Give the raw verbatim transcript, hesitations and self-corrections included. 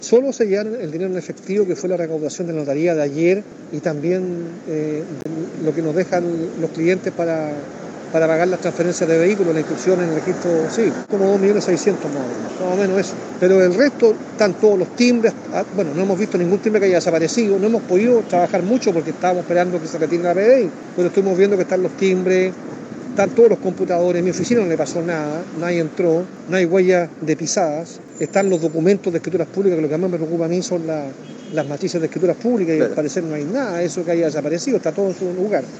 Solo se llevaron el dinero en efectivo, que fue la recaudación de notaría de ayer, y también eh, lo que nos dejan los clientes para, para pagar las transferencias de vehículos, la inscripción en el registro, sí, como dos millones seiscientos más o menos, más o menos eso. Pero el resto, están todos los timbres, bueno, no hemos visto ningún timbre que haya desaparecido, no hemos podido trabajar mucho porque estábamos esperando que se retire la P D I, pero estuvimos viendo que están los timbres, están todos los computadores, en mi oficina no le pasó nada, nadie entró, no hay huellas de pisadas, están los documentos de escrituras públicas, que lo que más me preocupa a mí son la, las matrices de escrituras públicas, y claro, al parecer no hay nada, eso que haya desaparecido, está todo en su lugar.